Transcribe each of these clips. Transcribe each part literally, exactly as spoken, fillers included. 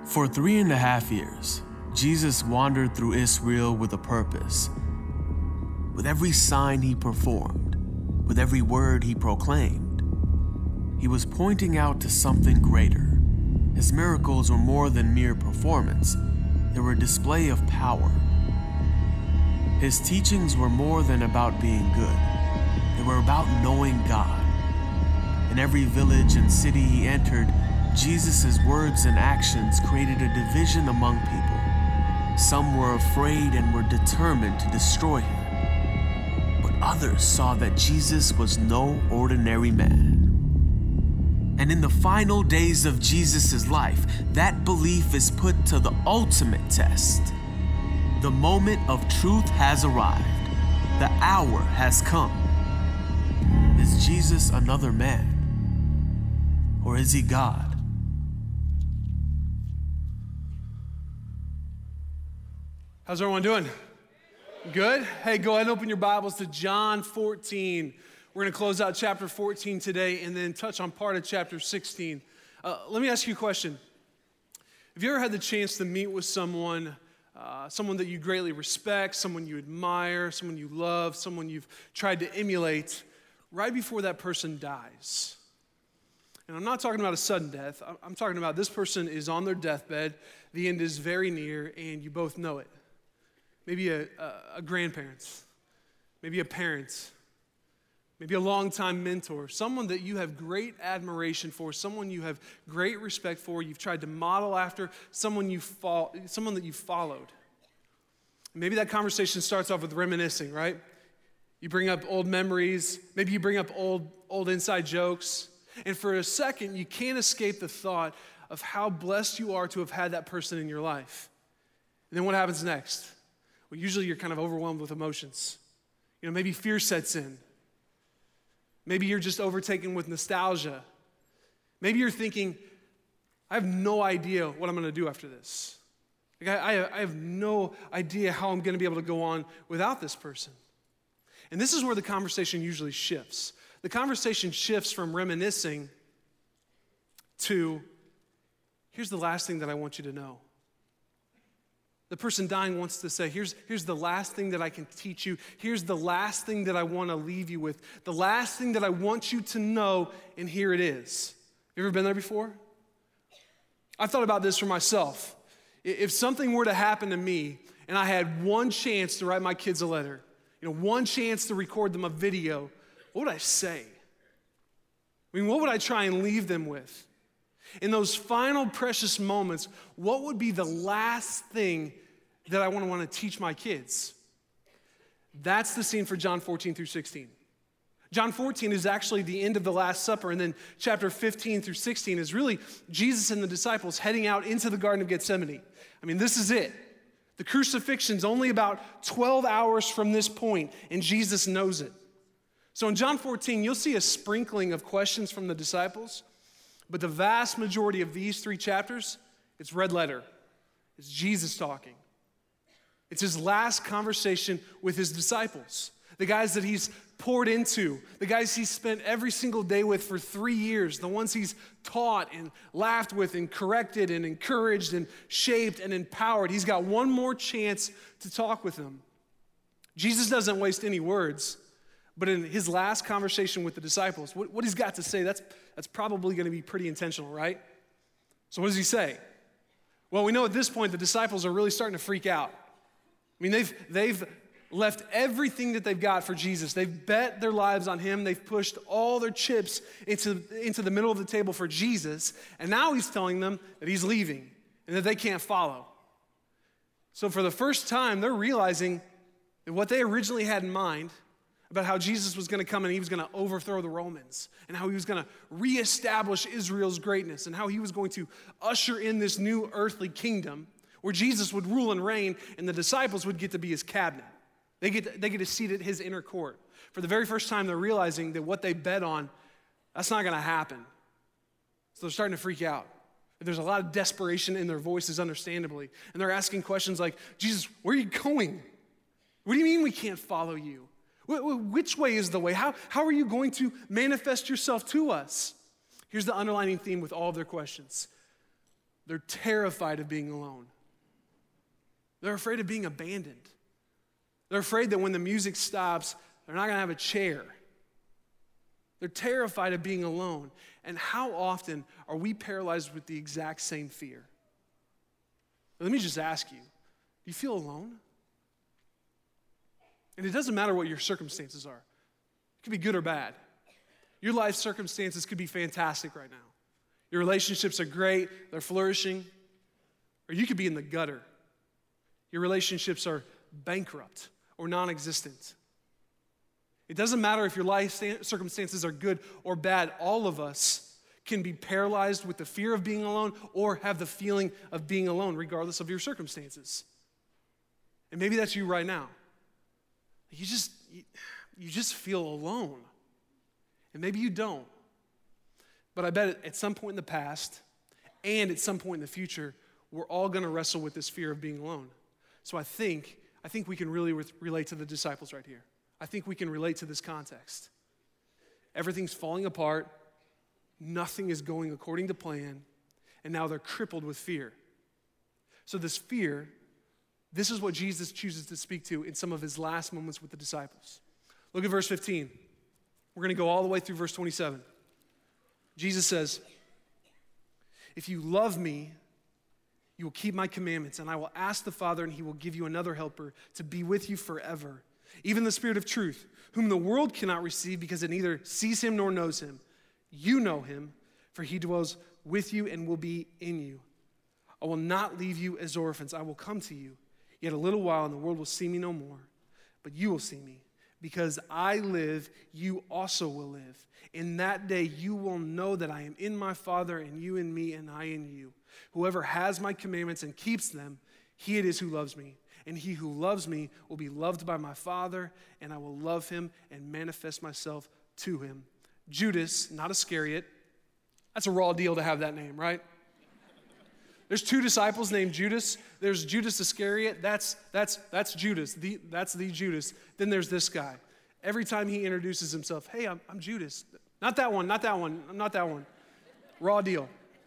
For three and a half years, Jesus wandered through Israel with a purpose. With every sign he performed, with every word he proclaimed, he was pointing out to something greater. His miracles were more than mere performance. They were a display of power. His teachings were more than about being good. They were about knowing God. In every village and city he entered, Jesus' words and actions created a division among people. Some were afraid and were determined to destroy him. But others saw that Jesus was no ordinary man. And in the final days of Jesus' life, that belief is put to the ultimate test. The moment of truth has arrived. The hour has come. Is Jesus another man? Or is he God? How's everyone doing? Good? Hey, go ahead and open your Bibles to John fourteen. We're going to close out chapter fourteen today and then touch on part of chapter sixteen. Uh, let me ask you a question. Have you ever had the chance to meet with someone, uh, someone that you greatly respect, someone you admire, someone you love, someone you've tried to emulate, right before that person dies? And I'm not talking about a sudden death. I'm talking about this person is on their deathbed, the end is very near, and you both know it. Maybe a, a, a grandparent, maybe a parent, maybe a longtime mentor, someone that you have great admiration for, someone you have great respect for, you've tried to model after, someone you fo- someone that you've followed. Maybe that conversation starts off with reminiscing, right? You bring up old memories, maybe you bring up old, old inside jokes, and for a second, you can't escape the thought of how blessed you are to have had that person in your life. And then what happens next? Well, usually you're kind of overwhelmed with emotions. You know, maybe fear sets in. Maybe you're just overtaken with nostalgia. Maybe you're thinking, I have no idea what I'm going to do after this. Like I, I have no idea how I'm going to be able to go on without this person. And this is where the conversation usually shifts. The conversation shifts from reminiscing to, here's the last thing that I want you to know. The person dying wants to say, here's, here's the last thing that I can teach you. Here's the last thing that I want to leave you with. The last thing that I want you to know, and here it is. You ever been there before? I've thought about this for myself. If something were to happen to me, and I had one chance to write my kids a letter, you know, one chance to record them a video, what would I say? I mean, what would I try and leave them with? In those final precious moments, what would be the last thing that I want to want to teach my kids? That's the scene for John fourteen through sixteen. John fourteen is actually the end of the Last Supper, and then chapter fifteen through sixteen is really Jesus and the disciples heading out into the Garden of Gethsemane. I mean, this is it. The crucifixion's only about twelve hours from this point, and Jesus knows it. So in John fourteen, you'll see a sprinkling of questions from the disciples, but the vast majority of these three chapters, it's red letter. It's Jesus talking. It's his last conversation with his disciples, the guys that he's poured into, the guys he's spent every single day with for three years, the ones he's taught and laughed with and corrected and encouraged and shaped and empowered. He's got one more chance to talk with them. Jesus doesn't waste any words. But in his last conversation with the disciples, what, what he's got to say, that's, that's probably going to be pretty intentional, right? So what does he say? Well, we know at this point the disciples are really starting to freak out. I mean, they've, they've left everything that they've got for Jesus. They've bet their lives on him. They've pushed all their chips into, into the middle of the table for Jesus. And now he's telling them that he's leaving and that they can't follow. So for the first time, they're realizing that what they originally had in mind about how Jesus was going to come and he was going to overthrow the Romans and how he was going to reestablish Israel's greatness and how he was going to usher in this new earthly kingdom where Jesus would rule and reign and the disciples would get to be his cabinet. They get to, they get a seat at his inner court. For the very first time, they're realizing that what they bet on, that's not going to happen. So they're starting to freak out. There's a lot of desperation in their voices, understandably. And they're asking questions like, Jesus, where are you going? What do you mean we can't follow you? Which way is the way? How, how are you going to manifest yourself to us? Here's the underlining theme with all of their questions. They're terrified of being alone. They're afraid of being abandoned. They're afraid that when the music stops, they're not going to have a chair. They're terrified of being alone. And how often are we paralyzed with the exact same fear? Let me just ask you, do you feel alone? And it doesn't matter what your circumstances are. It could be good or bad. Your life circumstances could be fantastic right now. Your relationships are great, they're flourishing. Or you could be in the gutter. Your relationships are bankrupt or non-existent. It doesn't matter if your life circumstances are good or bad. All of us can be paralyzed with the fear of being alone or have the feeling of being alone, regardless of your circumstances. And maybe that's you right now. You just, you, you just feel alone. And maybe you don't. But I bet at some point in the past and at some point in the future, we're all going to wrestle with this fear of being alone. So I think, I think we can really re- relate to the disciples right here. I think we can relate to this context. Everything's falling apart. Nothing is going according to plan. And now they're crippled with fear. So this fear, this is what Jesus chooses to speak to in some of his last moments with the disciples. Look at verse fifteen. We're going to go all the way through verse twenty-seven. Jesus says, "If you love me, you will keep my commandments, and I will ask the Father, and he will give you another helper to be with you forever, even the Spirit of truth, whom the world cannot receive because it neither sees him nor knows him. You know him, for he dwells with you and will be in you. I will not leave you as orphans. I will come to you. Yet a little while, and the world will see me no more, but you will see me. Because I live, you also will live. In that day you will know that I am in my Father, and you in me, and I in you. Whoever has my commandments and keeps them, he it is who loves me. And he who loves me will be loved by my Father, and I will love him and manifest myself to him." Judas, not Iscariot. That's a raw deal to have that name, right? There's two disciples named Judas. There's Judas Iscariot. That's, that's, that's Judas. The, that's the Judas. Then there's this guy. Every time he introduces himself, "Hey, I'm, I'm Judas." Not that one, not that one, not that one. Raw deal.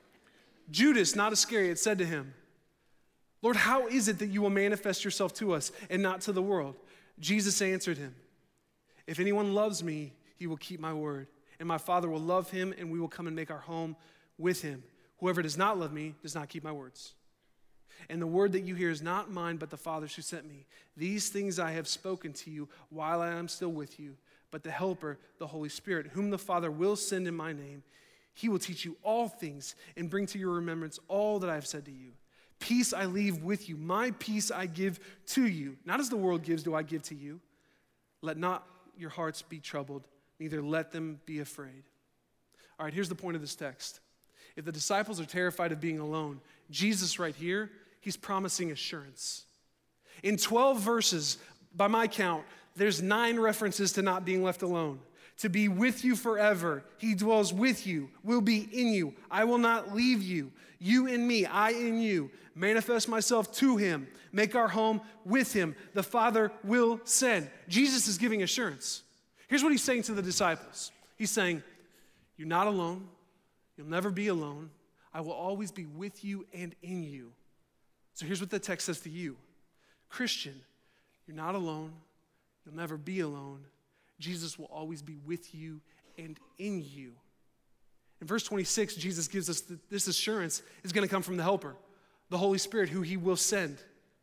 Judas, not Iscariot, said to him, "Lord, how is it that you will manifest yourself to us and not to the world?" Jesus answered him, "If anyone loves me, he will keep my word. And my Father will love him, and we will come and make our home with him. Whoever does not love me does not keep my words. And the word that you hear is not mine, but the Father's who sent me. These things I have spoken to you while I am still with you. But the Helper, the Holy Spirit, whom the Father will send in my name, he will teach you all things and bring to your remembrance all that I have said to you. Peace I leave with you. My peace I give to you. Not as the world gives do I give to you. Let not your hearts be troubled, neither let them be afraid." All right, here's the point of this text. If the disciples are terrified of being alone, Jesus right here, he's promising assurance. In twelve verses, by my count, there's nine references to not being left alone. To be with you forever. He dwells with you, will be in you. I will not leave you. You in me, I in you. Manifest myself to him. Make our home with him. The Father will send. Jesus is giving assurance. Here's what he's saying to the disciples. He's saying, you're not alone. You'll never be alone. I will always be with you and in you. So here's what the text says to you. Christian, you're not alone. You'll never be alone. Jesus will always be with you and in you. In verse twenty-six, Jesus gives us th- this assurance is going to come from the Helper, the Holy Spirit, who he will send.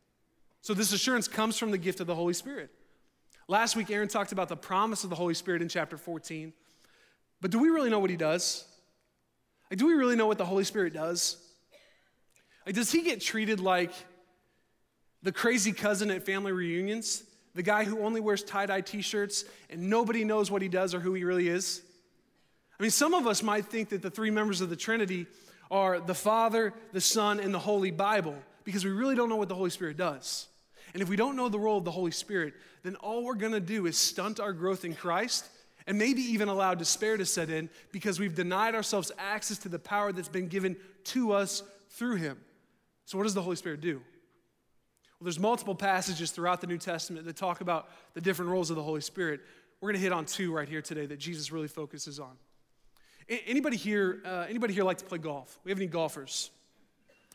So this assurance comes from the gift of the Holy Spirit. Last week, Aaron talked about the promise of the Holy Spirit in chapter fourteen. But do we really know what he does? Like, do we really know what the Holy Spirit does? Like, does he get treated like the crazy cousin at family reunions? The guy who only wears tie-dye t-shirts and nobody knows what he does or who he really is? I mean, some of us might think that the three members of the Trinity are the Father, the Son, and the Holy Bible because we really don't know what the Holy Spirit does. And if we don't know the role of the Holy Spirit, then all we're going to do is stunt our growth in Christ and maybe even allow despair to set in because we've denied ourselves access to the power that's been given to us through him. So what does the Holy Spirit do? Well, there's multiple passages throughout the New Testament that talk about the different roles of the Holy Spirit. We're going to hit on two right here today that Jesus really focuses on. Anybody here, uh, anybody here like to play golf? We have any golfers?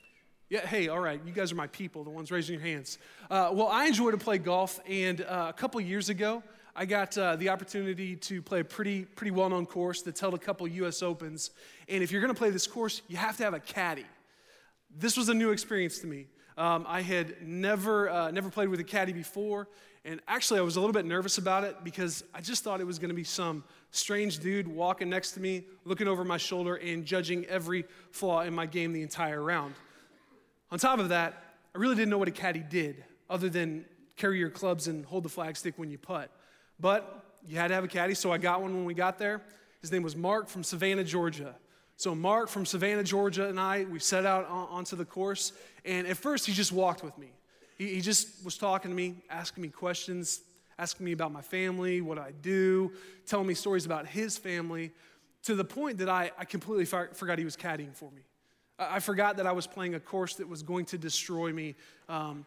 Yeah, hey, all right, you guys are my people, the ones raising your hands. Uh, well, I enjoy to play golf, and uh, a couple years ago, I got uh, the opportunity to play a pretty pretty well-known course that's held a couple U S Opens, and if you're going to play this course, you have to have a caddy. This was a new experience to me. Um, I had never uh, never played with a caddy before, and actually I was a little bit nervous about it because I just thought it was going to be some strange dude walking next to me, looking over my shoulder and judging every flaw in my game the entire round. On top of that, I really didn't know what a caddy did other than carry your clubs and hold the flag stick when you putt. But you had to have a caddy, so I got one when we got there. His name was Mark from Savannah, Georgia. So Mark from Savannah, Georgia and I, we set out on, onto the course, and at first he just walked with me. He, he just was talking to me, asking me questions, asking me about my family, what I do, telling me stories about his family, to the point that I, I completely for, forgot he was caddying for me. I forgot that I was playing a course that was going to destroy me, um,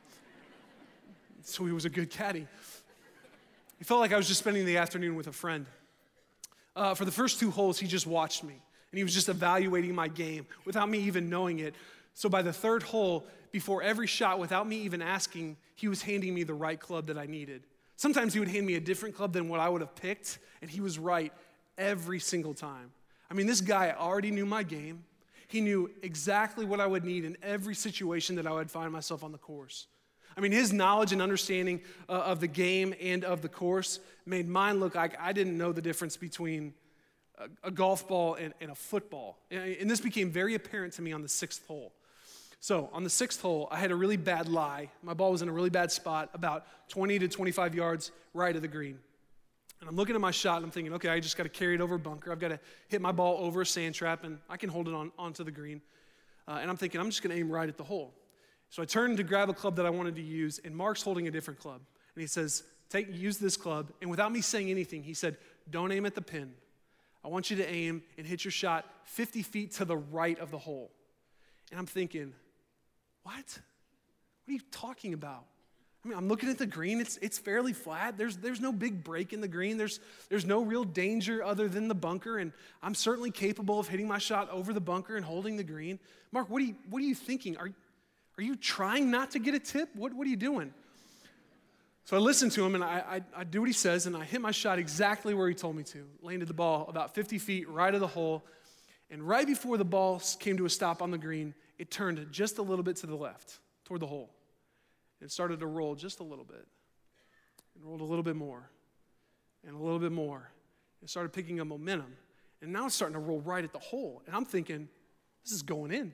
so he was a good caddy. It felt like I was just spending the afternoon with a friend. Uh, for the first two holes, he just watched me, and he was just evaluating my game without me even knowing it. So by the third hole, before every shot, without me even asking, he was handing me the right club that I needed. Sometimes he would hand me a different club than what I would have picked, and he was right every single time. I mean, this guy already knew my game. He knew exactly what I would need in every situation that I would find myself on the course. I mean, his knowledge and understanding uh, of the game and of the course made mine look like I didn't know the difference between a, a golf ball and, and a football. And, and this became very apparent to me on the sixth hole. So on the sixth hole, I had a really bad lie. My ball was in a really bad spot, about twenty to twenty-five yards right of the green. And I'm looking at my shot, and I'm thinking, okay, I just got to carry it over a bunker. I've got to hit my ball over a sand trap, and I can hold it on onto the green. Uh, and I'm thinking, I'm just going to aim right at the hole. So I turned to grab a club that I wanted to use, and Mark's holding a different club. And he says, "Take, use this club." And without me saying anything, he said, "Don't aim at the pin. I want you to aim and hit your shot fifty feet to the right of the hole." And I'm thinking, what? What are you talking about? I mean, I'm looking at the green. It's it's fairly flat. There's there's no big break in the green. There's there's no real danger other than the bunker, and I'm certainly capable of hitting my shot over the bunker and holding the green. Mark, what are you what are you thinking? Are are you trying not to get a tip? What what are you doing? So I listen to him, and I, I I do what he says, and I hit my shot exactly where he told me to. Landed the ball about fifty feet right of the hole, and right before the ball came to a stop on the green, it turned just a little bit to the left toward the hole. It started to roll just a little bit. It rolled a little bit more and a little bit more. It started picking up momentum. And now it's starting to roll right at the hole. And I'm thinking, this is going in.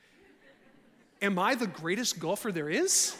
Am I the greatest golfer there is?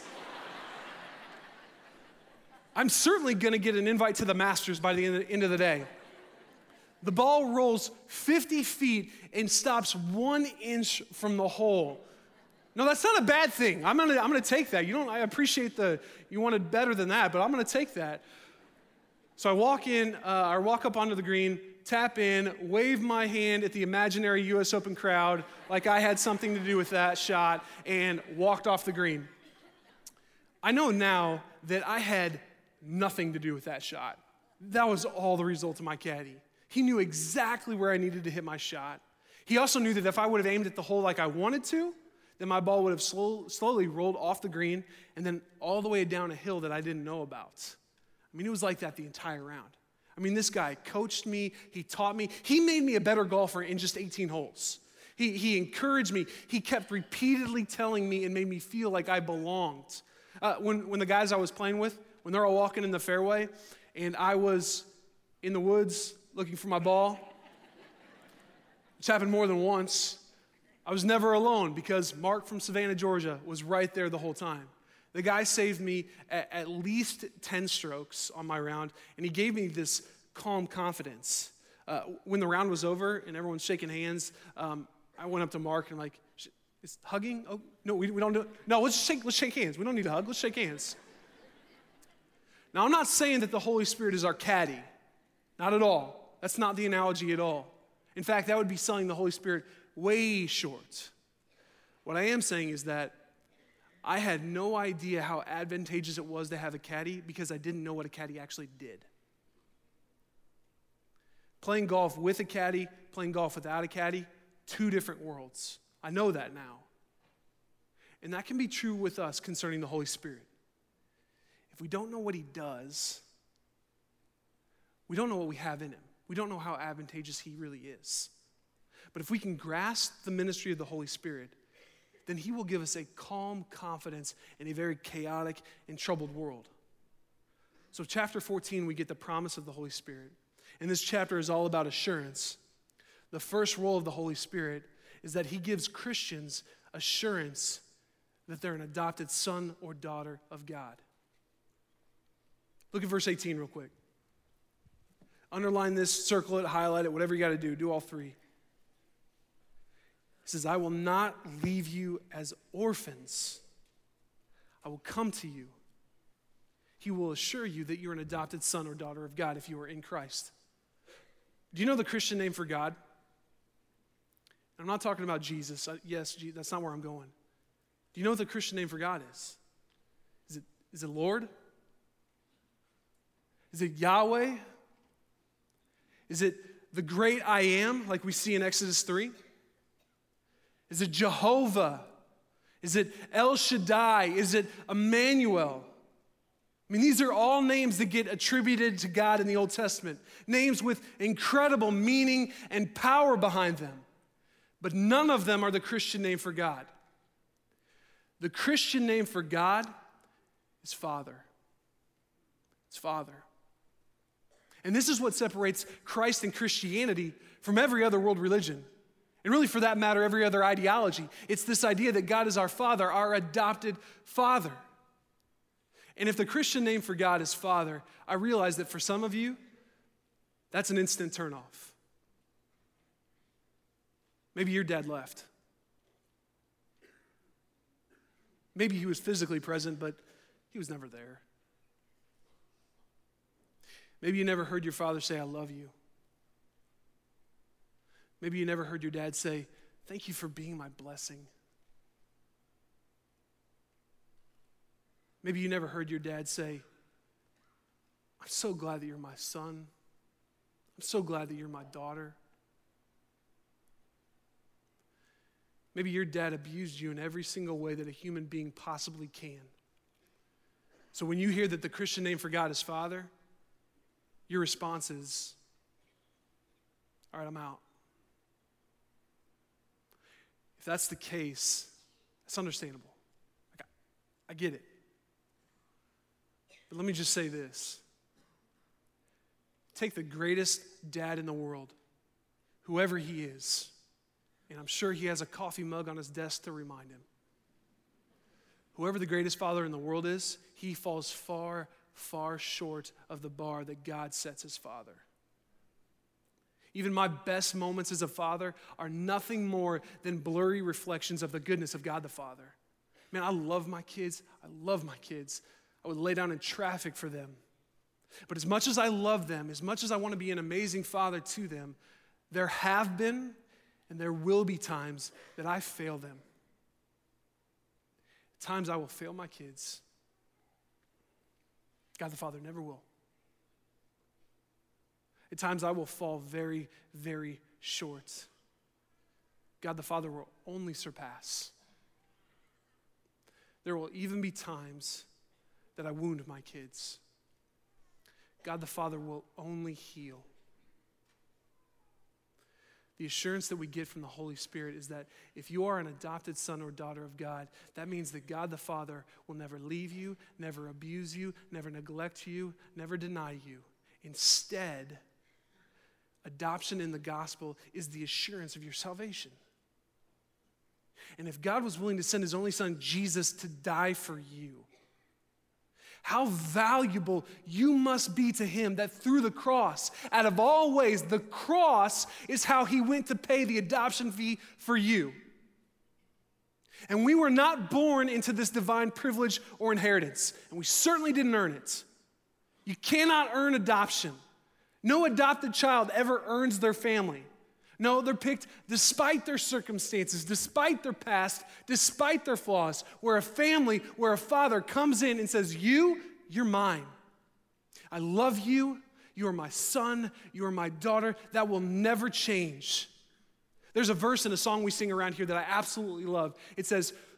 I'm certainly going to get an invite to the Masters by the end of the day. The ball rolls fifty feet and stops one inch from the hole. No, that's not a bad thing. I'm gonna, I'm gonna take that. You don't, I appreciate the, you wanted better than that, but I'm gonna take that. So I walk in, uh, I walk up onto the green, tap in, wave my hand at the imaginary U S Open crowd like I had something to do with that shot, and walked off the green. I know now that I had nothing to do with that shot. That was all the result of my caddy. He knew exactly where I needed to hit my shot. He also knew that if I would have aimed at the hole like I wanted to, then my ball would have slow, slowly rolled off the green and then all the way down a hill that I didn't know about. I mean, it was like that the entire round. I mean, this guy coached me. He taught me. He made me a better golfer in just eighteen holes. He, he encouraged me. He kept repeatedly telling me and made me feel like I belonged. Uh, when, when the guys I was playing with, when they're all walking in the fairway and I was in the woods looking for my ball, which happened more than once, I was never alone because Mark from Savannah, Georgia was right there the whole time. The guy saved me at, at least ten strokes on my round, and he gave me this calm confidence. Uh, when the round was over and everyone's shaking hands, um, I went up to Mark and like, is hugging? Oh, no, we, we don't do it. No, let's shake, let's shake hands. We don't need to hug. Let's shake hands. Now, I'm not saying that the Holy Spirit is our caddy. Not at all. That's not the analogy at all. In fact, that would be selling the Holy Spirit way short. What I am saying is that I had no idea how advantageous it was to have a caddy because I didn't know what a caddy actually did. Playing golf with a caddy, playing golf without a caddy, two different worlds. I know that now. And that can be true with us concerning the Holy Spirit. If we don't know what he does, we don't know what we have in him. We don't know how advantageous he really is. But if we can grasp the ministry of the Holy Spirit, then he will give us a calm confidence in a very chaotic and troubled world. So chapter fourteen, we get the promise of the Holy Spirit. And this chapter is all about assurance. The first role of the Holy Spirit is that he gives Christians assurance that they're an adopted son or daughter of God. Look at verse eighteen real quick. Underline this, circle it, highlight it, whatever you got to do. Do all three. He says, I will not leave you as orphans. I will come to you. He will assure you that you're an adopted son or daughter of God if you are in Christ. Do you know the Christian name for God? I'm not talking about Jesus. Yes, that's not where I'm going. Do you know what the Christian name for God is? Is it, is it Lord? Is it Yahweh? Is it the great I am, like we see in Exodus three? Is it Jehovah? Is it El Shaddai? Is it Emmanuel? I mean, these are all names that get attributed to God in the Old Testament. Names with incredible meaning and power behind them. But none of them are the Christian name for God. The Christian name for God is Father. It's Father. And this is what separates Christ and Christianity from every other world religion. And really, for that matter, every other ideology. It's this idea that God is our Father, our adopted Father. And if the Christian name for God is Father, I realize that for some of you, that's an instant turnoff. Maybe your dad left. Maybe he was physically present, but he was never there. Maybe you never heard your father say, I love you. Maybe you never heard your dad say, thank you for being my blessing. Maybe you never heard your dad say, I'm so glad that you're my son. I'm so glad that you're my daughter. Maybe your dad abused you in every single way that a human being possibly can. So when you hear that the Christian name for God is Father, your response is, all right, I'm out. If that's the case, that's understandable. I get it. But let me just say this. Take the greatest dad in the world, whoever he is, and I'm sure he has a coffee mug on his desk to remind him. Whoever the greatest father in the world is, he falls far, far short of the bar that God sets as Father. Even my best moments as a father are nothing more than blurry reflections of the goodness of God the Father. Man, I love my kids. I love my kids. I would lay down in traffic for them. But as much as I love them, as much as I want to be an amazing father to them, there have been and there will be times that I fail them. Times I will fail my kids. God the Father never will. At times I will fall very, very short. God the Father will only surpass. There will even be times that I wound my kids. God the Father will only heal. The assurance that we get from the Holy Spirit is that if you are an adopted son or daughter of God, that means that God the Father will never leave you, never abuse you, never neglect you, never deny you. Instead, adoption in the gospel is the assurance of your salvation. And if God was willing to send his only son, Jesus, to die for you, how valuable you must be to him that through the cross, out of all ways, the cross is how he went to pay the adoption fee for you. And we were not born into this divine privilege or inheritance, and we certainly didn't earn it. You cannot earn adoption. No adopted child ever earns their family. No, they're picked despite their circumstances, despite their past, despite their flaws, where a family, where a father comes in and says, you, you're mine. I love you. You are my son. You are my daughter. That will never change. There's a verse in a song we sing around here that I absolutely love. It says,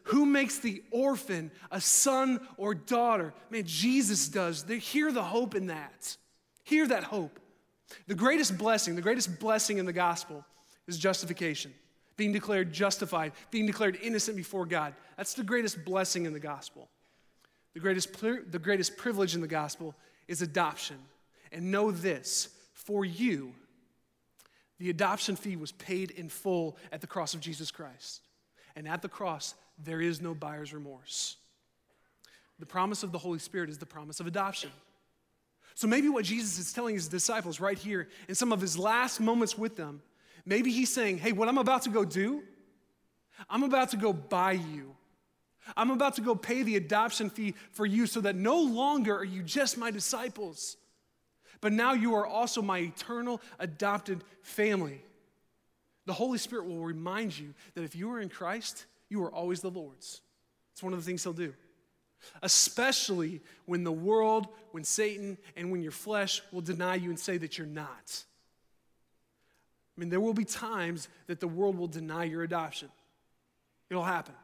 who makes the orphan a son or daughter? Man, Jesus does. They hear the hope in that. Hear that hope. The greatest blessing, the greatest blessing in the gospel is justification. Being declared justified, being declared innocent before God. That's the greatest blessing in the gospel. The greatest, the greatest privilege in the gospel is adoption. And know this, for you, the adoption fee was paid in full at the cross of Jesus Christ. And at the cross, there is no buyer's remorse. The promise of the Holy Spirit is the promise of adoption. So maybe what Jesus is telling his disciples right here in some of his last moments with them, maybe he's saying, hey, what I'm about to go do, I'm about to go buy you. I'm about to go pay the adoption fee for you so that no longer are you just my disciples, but now you are also my eternal adopted family. The Holy Spirit will remind you that if you are in Christ, you are always the Lord's. It's one of the things he'll do. Especially when the world, when Satan, and when your flesh will deny you and say that you're not. I mean, there will be times that the world will deny your adoption. It'll happen.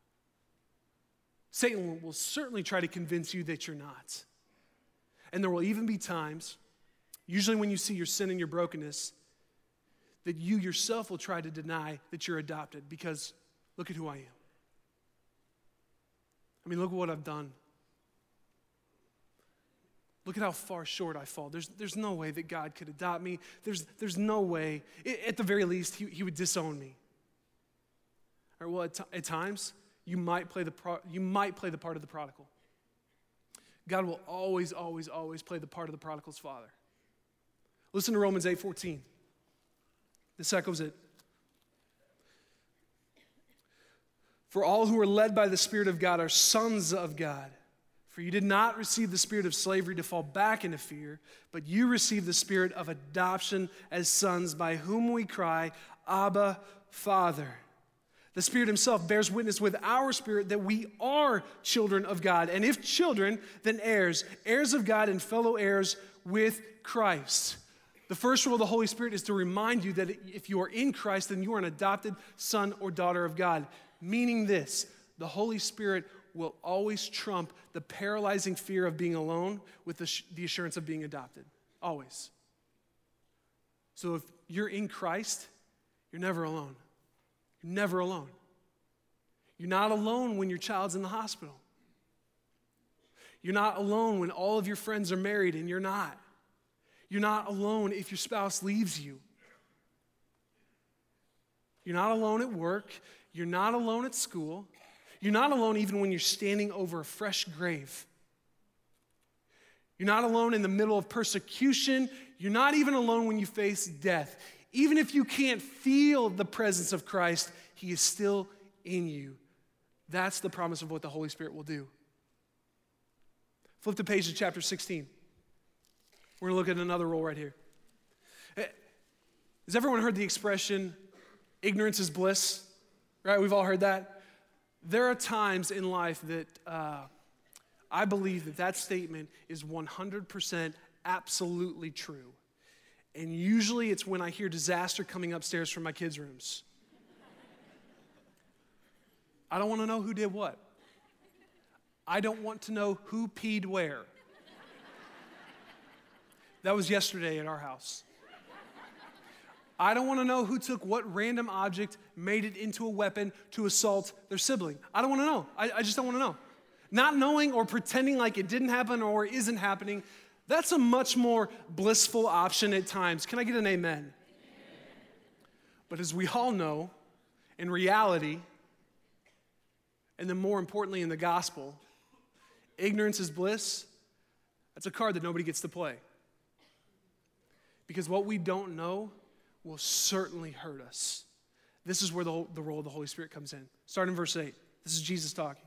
Satan will certainly try to convince you that you're not. And there will even be times, usually when you see your sin and your brokenness, that you yourself will try to deny that you're adopted because look at who I am. I mean, look at what I've done. Look at how far short I fall. There's, there's no way that God could adopt me. There's, there's no way, at the very least, he, he would disown me. Or well, at, t- at times, you might play the pro- you might play the part of the prodigal. God will always, always, always play the part of the prodigal's father. Listen to Romans eight fourteen. This echoes it. For all who are led by the Spirit of God are sons of God. For you did not receive the spirit of slavery to fall back into fear, but you received the spirit of adoption as sons, by whom we cry, Abba, Father. The Spirit himself bears witness with our spirit that we are children of God. And if children, then heirs, heirs of God and fellow heirs with Christ. The first rule of the Holy Spirit is to remind you that if you are in Christ, then you are an adopted son or daughter of God. Meaning this, the Holy Spirit will always trump the paralyzing fear of being alone with the, the assurance of being adopted. Always. So if you're in Christ, you're never alone. You're never alone. You're not alone when your child's in the hospital. You're not alone when all of your friends are married and you're not. You're not alone if your spouse leaves you. You're not alone at work. You're not alone at school. You're not alone even when you're standing over a fresh grave. You're not alone in the middle of persecution. You're not even alone when you face death. Even if you can't feel the presence of Christ, he is still in you. That's the promise of what the Holy Spirit will do. Flip the page to chapter sixteen. We're going to look at another role right here. Has everyone heard the expression, ignorance is bliss? Right, we've all heard that. There are times in life that uh, I believe that that statement is one hundred percent absolutely true. And usually it's when I hear disaster coming upstairs from my kids' rooms. I don't want to know who did what. I don't want to know who peed where. That was yesterday at our house. I don't want to know who took what random object, made it into a weapon to assault their sibling. I don't want to know. I, I just don't want to know. Not knowing or pretending like it didn't happen or isn't happening, that's a much more blissful option at times. Can I get an amen? Amen. But as we all know, in reality, and then more importantly in the gospel, ignorance is bliss. That's a card that nobody gets to play. Because what we don't know will certainly hurt us. This is where the, the role of the Holy Spirit comes in. Start in verse eight. This is Jesus talking.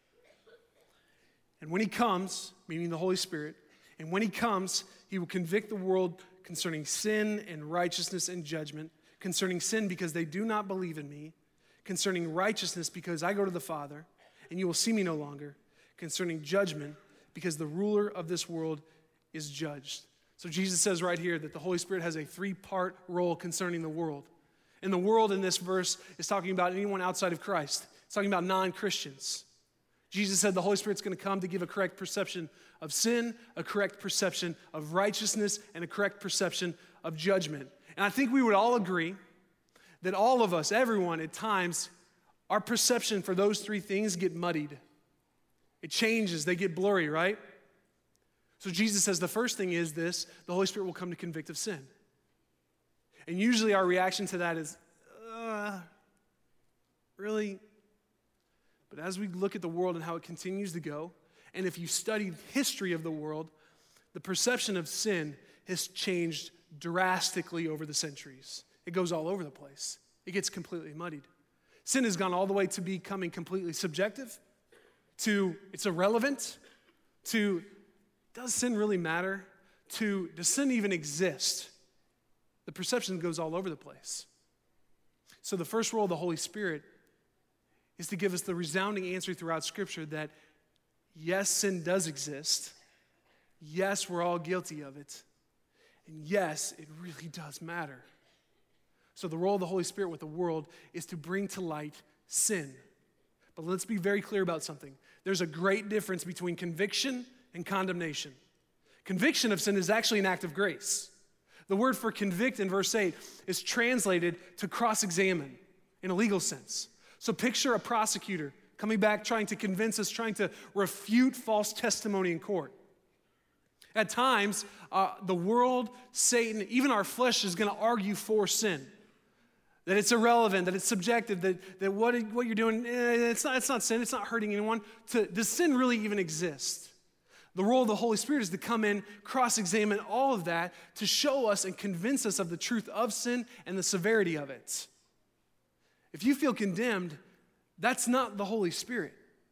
And when he comes, meaning the Holy Spirit, and when he comes, he will convict the world concerning sin and righteousness and judgment, concerning sin because they do not believe in me, concerning righteousness because I go to the Father, and you will see me no longer, concerning judgment because the ruler of this world is judged. So Jesus says right here that the Holy Spirit has a three-part role concerning the world. And the world in this verse is talking about anyone outside of Christ. It's talking about non-Christians. Jesus said the Holy Spirit's going to come to give a correct perception of sin, a correct perception of righteousness, and a correct perception of judgment. And I think we would all agree that all of us, everyone, at times, our perception for those three things get muddied. It changes, they get blurry, right? So Jesus says the first thing is this: the Holy Spirit will come to convict of sin. And usually our reaction to that is, uh, really? But as we look at the world and how it continues to go, and if you study the history of the world, the perception of sin has changed drastically over the centuries. It goes all over the place. It gets completely muddied. Sin has gone all the way to becoming completely subjective, to it's irrelevant, to does sin really matter, to does sin even exist? The perception goes all over the place. So the first role of the Holy Spirit is to give us the resounding answer throughout Scripture that yes, sin does exist. Yes, we're all guilty of it. And yes, it really does matter. So the role of the Holy Spirit with the world is to bring to light sin. But let's be very clear about something. There's a great difference between conviction and condemnation. Conviction of sin is actually an act of grace. The word for convict in verse eight is translated to cross-examine in a legal sense. So picture a prosecutor coming back trying to convince us, trying to refute false testimony in court. At times, uh, the world, Satan, even our flesh is going to argue for sin. That it's irrelevant, that it's subjective, that, that what, what you're doing, eh, it's, not, it's not sin, it's not hurting anyone. To, does sin really even exist? The role of the Holy Spirit is to come in, cross-examine all of that, to show us and convince us of the truth of sin and the severity of it. If you feel condemned, that's not the Holy Spirit.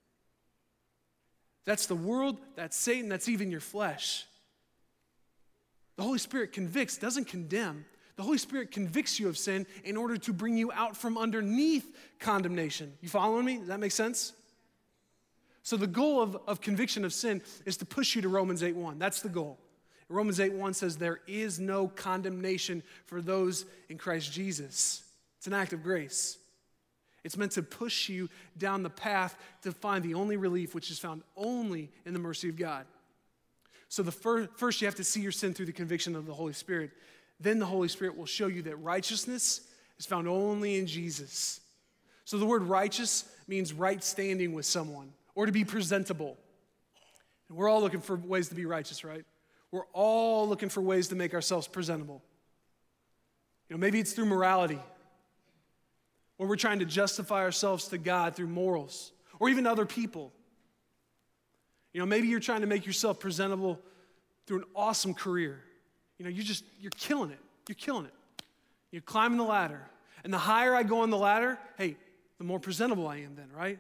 That's the world, that's Satan, that's even your flesh. The Holy Spirit convicts, doesn't condemn. The Holy Spirit convicts you of sin in order to bring you out from underneath condemnation. You following me? Does that make sense? So the goal of, of conviction of sin is to push you to Romans eight one. That's the goal. Romans eight one says there is no condemnation for those in Christ Jesus. It's an act of grace. It's meant to push you down the path to find the only relief, which is found only in the mercy of God. So the fir- first you have to see your sin through the conviction of the Holy Spirit. Then the Holy Spirit will show you that righteousness is found only in Jesus. So the word righteous means right standing with someone or to be presentable. And we're all looking for ways to be righteous, right? We're all looking for ways to make ourselves presentable. You know, maybe it's through morality, or we're trying to justify ourselves to God through morals, or even other people. You know, maybe you're trying to make yourself presentable through an awesome career. You know, you just, you're killing it. You're killing it. You're climbing the ladder. And the higher I go on the ladder, hey, the more presentable I am then, right?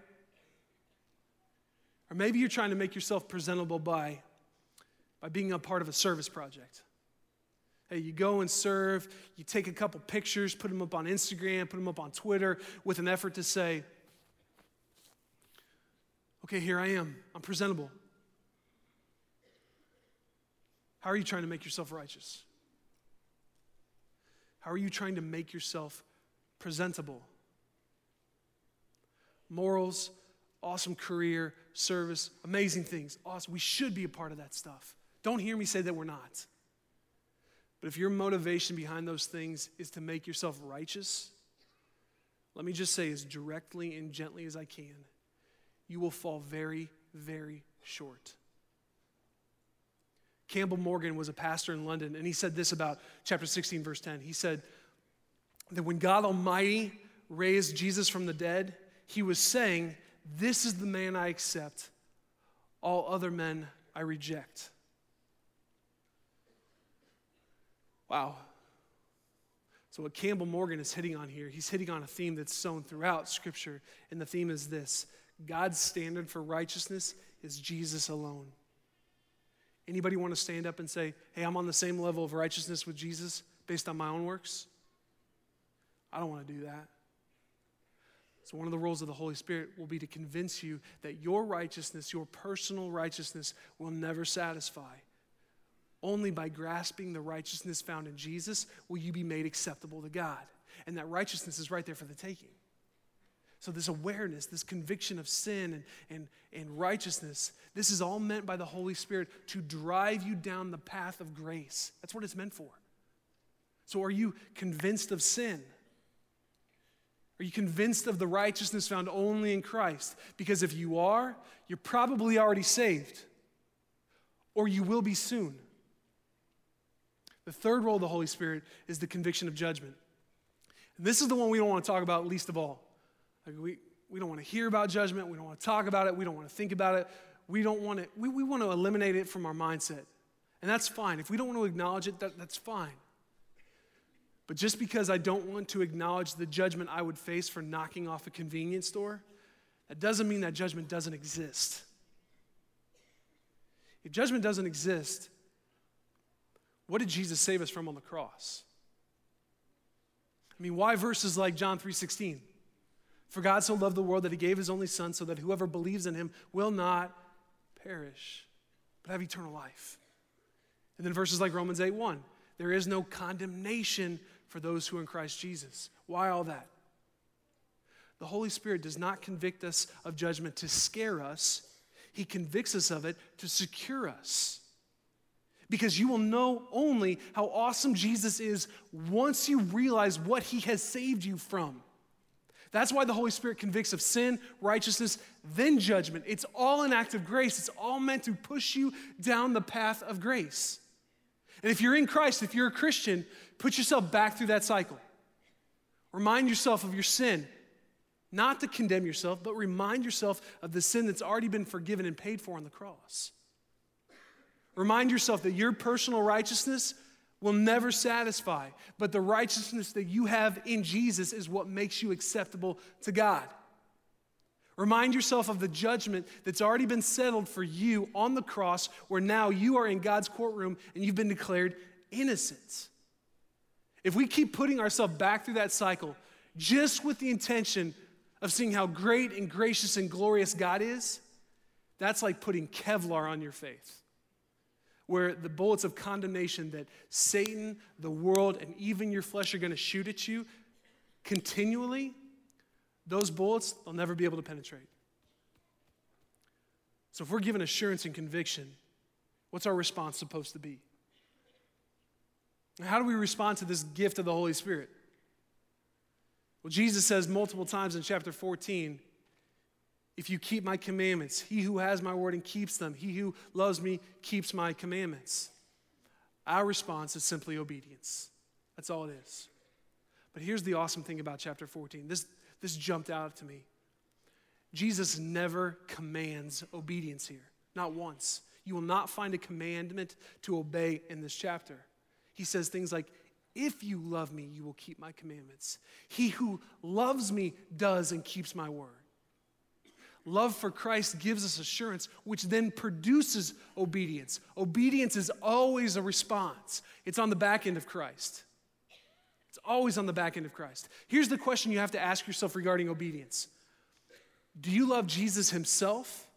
Or maybe you're trying to make yourself presentable by, by being a part of a service project. Hey, you go and serve, you take a couple pictures, put them up on Instagram, put them up on Twitter with an effort to say, okay, here I am, I'm presentable. How are you trying to make yourself righteous? How are you trying to make yourself presentable? Morals, awesome career, service, amazing things, awesome. We should be a part of that stuff. Don't hear me say that we're not. But if your motivation behind those things is to make yourself righteous, let me just say as directly and gently as I can, you will fall very, very short. Campbell Morgan was a pastor in London, and he said this about chapter sixteen, verse ten. He said that when God Almighty raised Jesus from the dead, he was saying, this is the man I accept, all other men I reject. Wow. So what Campbell Morgan is hitting on here, he's hitting on a theme that's sown throughout Scripture, and the theme is this: God's standard for righteousness is Jesus alone. Anybody want to stand up and say, hey, I'm on the same level of righteousness with Jesus based on my own works? I don't want to do that. So one of the roles of the Holy Spirit will be to convince you that your righteousness, your personal righteousness, will never satisfy. Only by grasping the righteousness found in Jesus will you be made acceptable to God. And that righteousness is right there for the taking. So this awareness, this conviction of sin and, and, and righteousness, this is all meant by the Holy Spirit to drive you down the path of grace. That's what it's meant for. So are you convinced of sin? Are you convinced of the righteousness found only in Christ? Because if you are, you're probably already saved, or you will be soon. The third role of the Holy Spirit is the conviction of judgment. And this is the one we don't want to talk about least of all. Like we, we don't want to hear about judgment. We don't want to talk about it. We don't want to think about it. We don't want to, we, we want to eliminate it from our mindset. And that's fine. If we don't want to acknowledge it, that, that's fine. But just because I don't want to acknowledge the judgment I would face for knocking off a convenience store, that doesn't mean that judgment doesn't exist. If judgment doesn't exist, what did Jesus save us from on the cross? I mean, why verses like John three sixteen? For God so loved the world that he gave his only son so that whoever believes in him will not perish, but have eternal life. And then verses like Romans eight one, there is no condemnation for those who are in Christ Jesus. Why all that? The Holy Spirit does not convict us of judgment to scare us. He convicts us of it to secure us. Because you will know only how awesome Jesus is once you realize what he has saved you from. That's why the Holy Spirit convicts of sin, righteousness, then judgment. It's all an act of grace. It's all meant to push you down the path of grace. And if you're in Christ, if you're a Christian, put yourself back through that cycle. Remind yourself of your sin. Not to condemn yourself, but remind yourself of the sin that's already been forgiven and paid for on the cross. Remind yourself that your personal righteousness will never satisfy, but the righteousness that you have in Jesus is what makes you acceptable to God. Remind yourself of the judgment that's already been settled for you on the cross, where now you are in God's courtroom and you've been declared innocent. If we keep putting ourselves back through that cycle just with the intention of seeing how great and gracious and glorious God is, that's like putting Kevlar on your faith, where the bullets of condemnation that Satan, the world, and even your flesh are going to shoot at you continually, those bullets, they'll never be able to penetrate. So if we're given assurance and conviction, what's our response supposed to be? How do we respond to this gift of the Holy Spirit? Well, Jesus says multiple times in chapter fourteen, if you keep my commandments, he who has my word and keeps them, he who loves me keeps my commandments. Our response is simply obedience. That's all it is. But here's the awesome thing about chapter fourteen. This, this jumped out to me. Jesus never commands obedience here, not once. You will not find a commandment to obey in this chapter. He says things like, if you love me, you will keep my commandments. He who loves me does and keeps my word. Love for Christ gives us assurance, which then produces obedience. Obedience is always a response. It's on the back end of Christ. It's always on the back end of Christ. Here's the question you have to ask yourself regarding obedience. Do you love Jesus himself?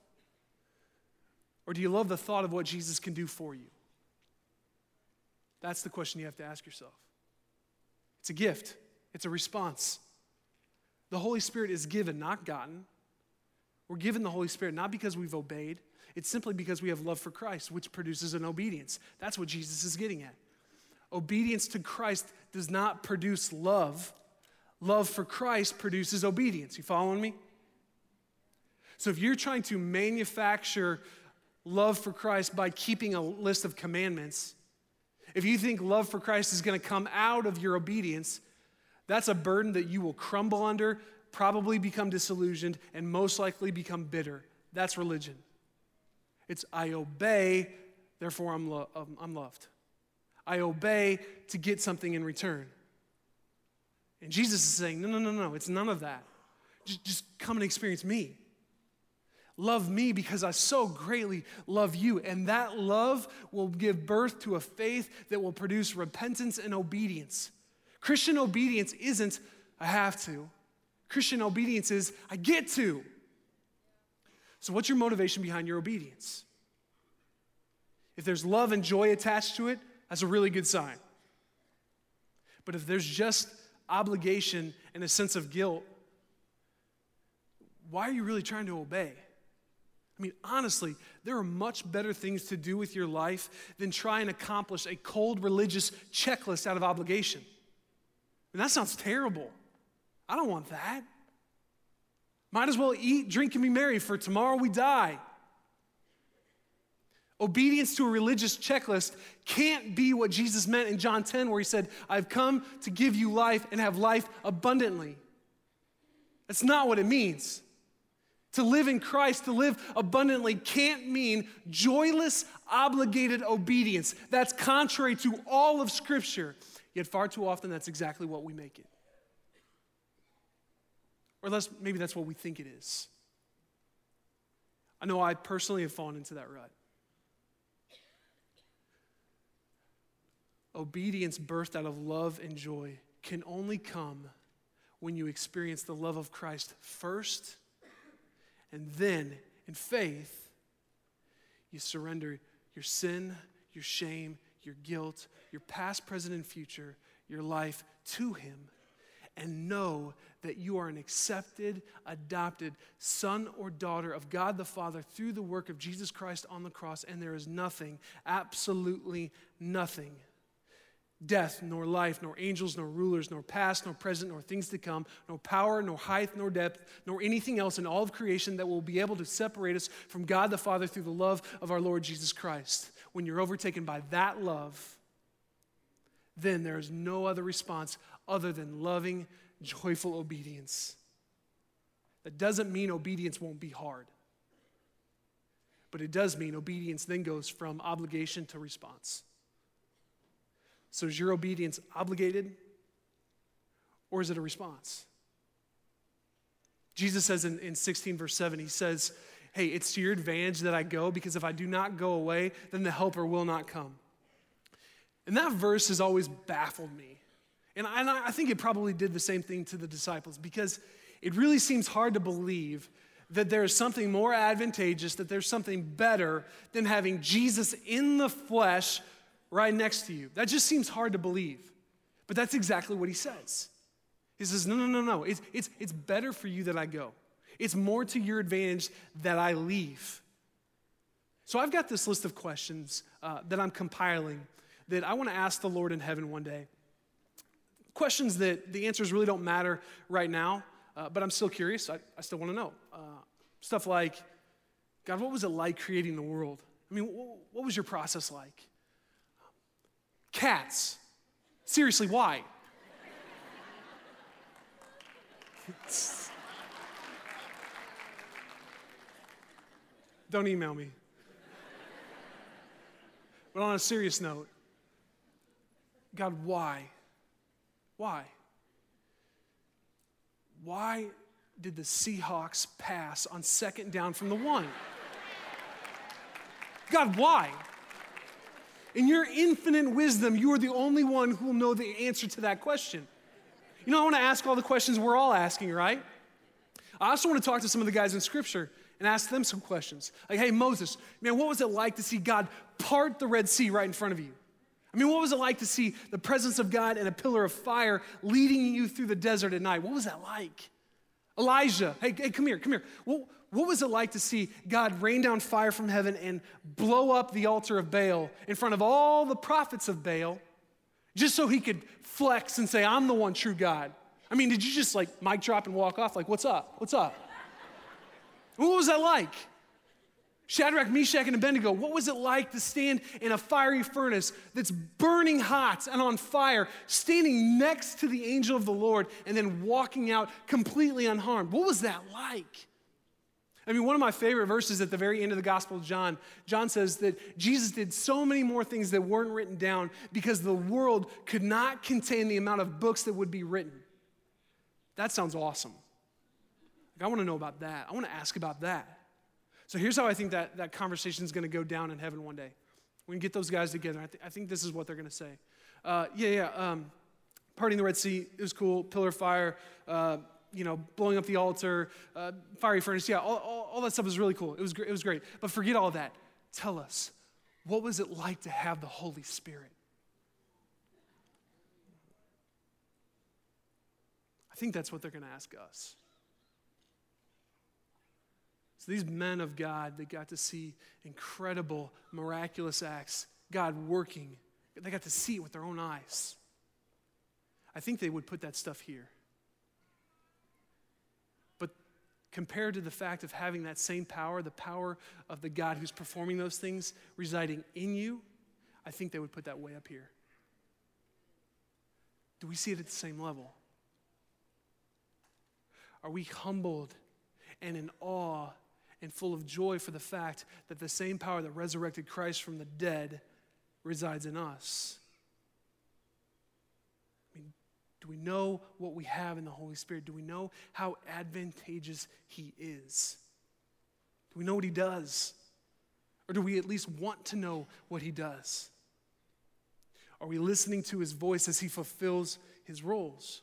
Or do you love the thought of what Jesus can do for you? That's the question you have to ask yourself. It's a gift. It's a response. The Holy Spirit is given, not gotten. We're given the Holy Spirit not because we've obeyed. It's simply because we have love for Christ, which produces an obedience. That's what Jesus is getting at. Obedience to Christ does not produce love. Love for Christ produces obedience. You following me? So if you're trying to manufacture love for Christ by keeping a list of commandments, if you think love for Christ is going to come out of your obedience, that's a burden that you will crumble under, probably become disillusioned, and most likely become bitter. That's religion. It's I obey, therefore I'm, lo- I'm loved. I obey to get something in return. And Jesus is saying, no, no, no, no, it's none of that. Just, just come and experience me. Love me because I so greatly love you. And that love will give birth to a faith that will produce repentance and obedience. Christian obedience isn't, I have to. Christian obedience is, I get to. So what's your motivation behind your obedience? If there's love and joy attached to it, that's a really good sign. But if there's just obligation and a sense of guilt, why are you really trying to obey? I mean, honestly, there are much better things to do with your life than try and accomplish a cold religious checklist out of obligation. And that sounds terrible. I don't want that. Might as well eat, drink, and be merry, for tomorrow we die. Obedience to a religious checklist can't be what Jesus meant in John ten, where he said, I've come to give you life and have life abundantly. That's not what it means. To live in Christ, to live abundantly, can't mean joyless, obligated obedience. That's contrary to all of Scripture. Yet far too often, that's exactly what we make it. Or unless maybe that's what we think it is. I know I personally have fallen into that rut. Obedience birthed out of love and joy can only come when you experience the love of Christ first, and then, in faith, you surrender your sin, your shame, your guilt, your past, present, and future, your life to Him, and know that you are an accepted, adopted son or daughter of God the Father through the work of Jesus Christ on the cross, and there is nothing, absolutely nothing, death, nor life, nor angels, nor rulers, nor past, nor present, nor things to come, nor power, nor height, nor depth, nor anything else in all of creation that will be able to separate us from God the Father through the love of our Lord Jesus Christ. When you're overtaken by that love, then there is no other response other than loving, joyful obedience. That doesn't mean obedience won't be hard. But it does mean obedience then goes from obligation to response. So is your obedience obligated, or is it a response? Jesus says in, in sixteen verse seven, he says, hey, it's to your advantage that I go, because if I do not go away, then the helper will not come. And that verse has always baffled me. And I, and I think it probably did the same thing to the disciples, because it really seems hard to believe that there's something more advantageous, that there's something better than having Jesus in the flesh right next to you. That just seems hard to believe. But that's exactly what he says. He says, no, no, no, no. It's, it's, it's better for you that I go. It's more to your advantage that I leave. So I've got this list of questions uh, that I'm compiling that I want to ask the Lord in heaven one day. Questions that the answers really don't matter right now, uh, but I'm still curious. I, I still want to know. Uh, stuff like, God, what was it like creating the world? I mean, wh- what was your process like? Cats. Seriously, why? Don't email me. But on a serious note, God, why? Why? Why did the Seahawks pass on second down from the one? God, why? In your infinite wisdom, you are the only one who will know the answer to that question. You know, I want to ask all the questions we're all asking, right? I also want to talk to some of the guys in Scripture and ask them some questions. Like, hey, Moses, man, what was it like to see God part the Red Sea right in front of you? I mean, what was it like to see the presence of God and a pillar of fire leading you through the desert at night? What was that like? Elijah, hey, hey, come here, come here. What, what was it like to see God rain down fire from heaven and blow up the altar of Baal in front of all the prophets of Baal just so he could flex and say, I'm the one true God? I mean, did you just like mic drop and walk off? Like, what's up? What's up? What was that like? Shadrach, Meshach, and Abednego, what was it like to stand in a fiery furnace that's burning hot and on fire, standing next to the angel of the Lord and then walking out completely unharmed? What was that like? I mean, one of my favorite verses at the very end of the Gospel of John, John says that Jesus did so many more things that weren't written down because the world could not contain the amount of books that would be written. That sounds awesome. Like, I want to know about that. I want to ask about that. So here's how I think that, that conversation is going to go down in heaven one day. We can get those guys together. I, th- I think this is what they're going to say. Uh, yeah, yeah, um, parting the Red Sea, it was cool. Pillar of fire, uh, you know, blowing up the altar, uh, fiery furnace. Yeah, all, all, all that stuff was really cool. It was, gr- it was great. But forget all that. Tell us, what was it like to have the Holy Spirit? I think that's what they're going to ask us. So these men of God, they got to see incredible, miraculous acts, God working. They got to see it with their own eyes. I think they would put that stuff here. But compared to the fact of having that same power, the power of the God who's performing those things residing in you, I think they would put that way up here. Do we see it at the same level? Are we humbled and in awe and full of joy for the fact that the same power that resurrected Christ from the dead resides in us? I mean, do we know what we have in the Holy Spirit? Do we know how advantageous He is? Do we know what He does? Or do we at least want to know what He does? Are we listening to His voice as He fulfills His roles?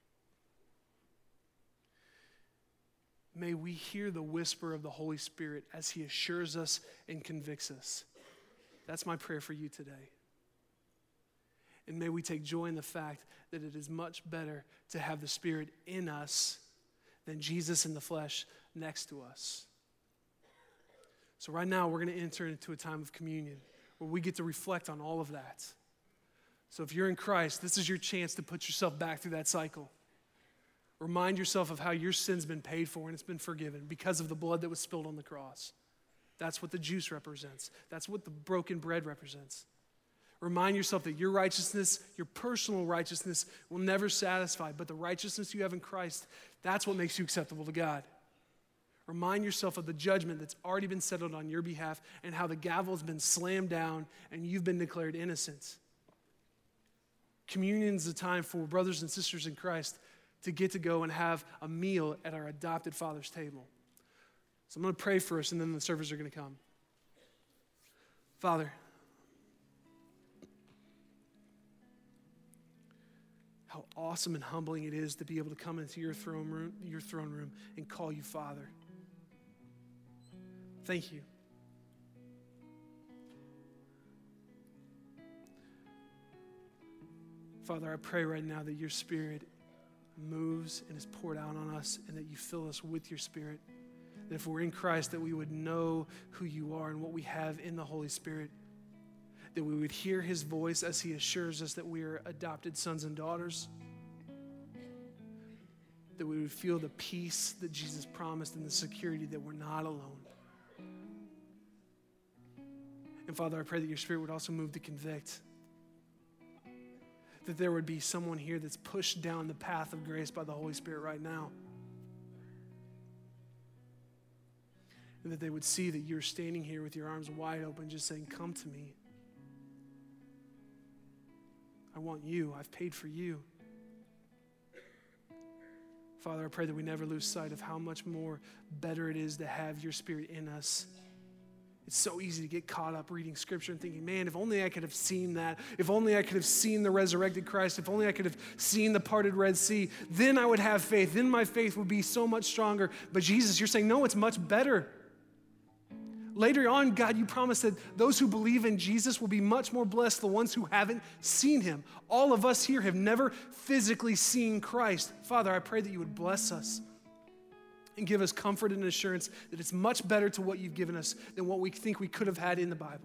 May we hear the whisper of the Holy Spirit as He assures us and convicts us. That's my prayer for you today. And may we take joy in the fact that it is much better to have the Spirit in us than Jesus in the flesh next to us. So right now, we're going to enter into a time of communion where we get to reflect on all of that. So if you're in Christ, this is your chance to put yourself back through that cycle. Remind yourself of how your sin's been paid for and it's been forgiven because of the blood that was spilled on the cross. That's what the juice represents. That's what the broken bread represents. Remind yourself that your righteousness, your personal righteousness, will never satisfy, but the righteousness you have in Christ, that's what makes you acceptable to God. Remind yourself of the judgment that's already been settled on your behalf and how the gavel has been slammed down and you've been declared innocent. Communion is a time for brothers and sisters in Christ to get to go and have a meal at our adopted Father's table. So I'm going to pray for us, and then the servers are going to come. Father, how awesome and humbling it is to be able to come into your throne room, your throne room and call you Father. Thank you. Father, I pray right now that your Spirit moves and is poured out on us and that you fill us with your Spirit. That if we're in Christ, that we would know who you are and what we have in the Holy Spirit. That we would hear his voice as he assures us that we are adopted sons and daughters. That we would feel the peace that Jesus promised and the security that we're not alone. And Father, I pray that your Spirit would also move to convict. That there would be someone here that's pushed down the path of grace by the Holy Spirit right now. And that they would see that you're standing here with your arms wide open just saying, come to me. I want you. I've paid for you. Father, I pray that we never lose sight of how much more better it is to have your Spirit in us. It's so easy to get caught up reading Scripture and thinking, man, if only I could have seen that. If only I could have seen the resurrected Christ. If only I could have seen the parted Red Sea. Then I would have faith. Then my faith would be so much stronger. But Jesus, you're saying, no, it's much better. Later on, God, you promised that those who believe in Jesus will be much more blessed than the ones who haven't seen him. All of us here have never physically seen Christ. Father, I pray that you would bless us and give us comfort and assurance that it's much better to what you've given us than what we think we could have had in the Bible.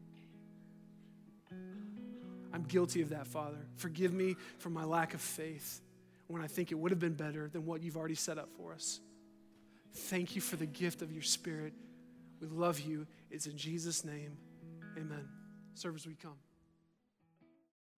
I'm guilty of that, Father. Forgive me for my lack of faith when I think it would have been better than what you've already set up for us. Thank you for the gift of your Spirit. We love you. It's in Jesus' name. Amen. Servers, we come.